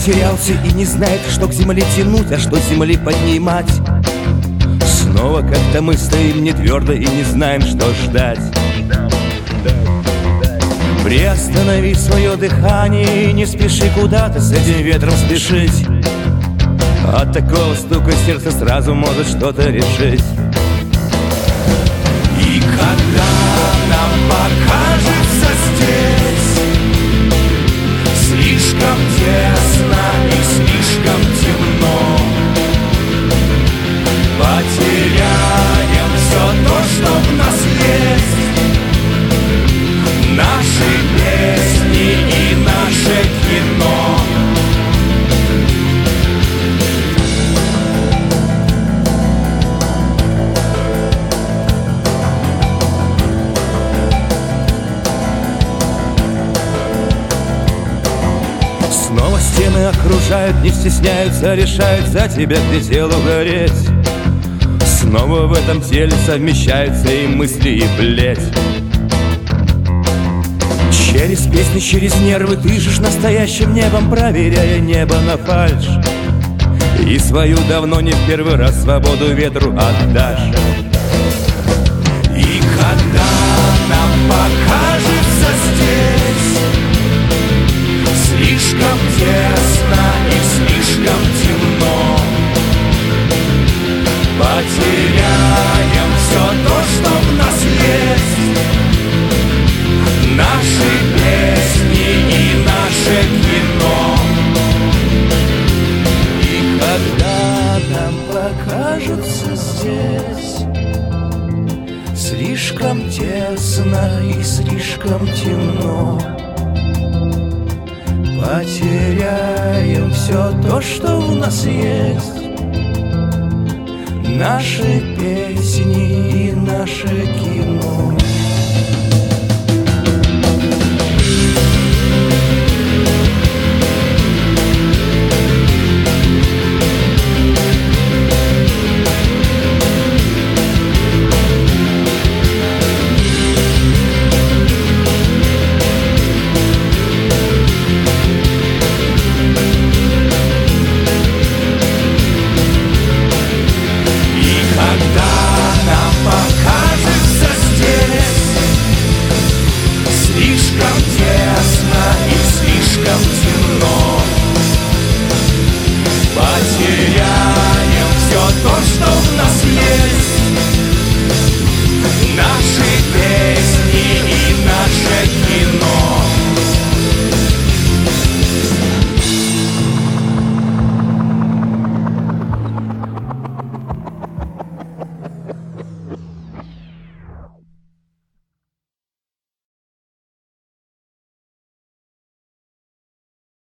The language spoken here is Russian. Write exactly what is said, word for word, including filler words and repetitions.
потерялся и не знает, что к земле тянуть, а что с земли поднимать. Снова как-то мы стоим не твердо и не знаем, что ждать. Приостанови свое дыхание и не спеши куда-то с этим ветром спешить. От такого стука сердце сразу может что-то решить. И когда нам покажется здесь слишком тесно и слишком темно, потеряем все то, что в нас есть, наши песни и наше кино. Снова стены окружают, не стесняются, решают за тебя, где телу гореть. Снова в этом теле совмещаются и мысли, и бледь. Через песни, через нервы дышишь настоящим небом, проверяя небо на фальшь. И свою давно не в первый раз свободу ветру отдашь. И когда нам покажется здесь слишком тесно и слишком темно, потеряем все то, что в нас есть, наши песни и наше кино. И когда нам покажется здесь слишком тесно и слишком темно, потеряем все то, что в нас есть, наши песни и наше кино.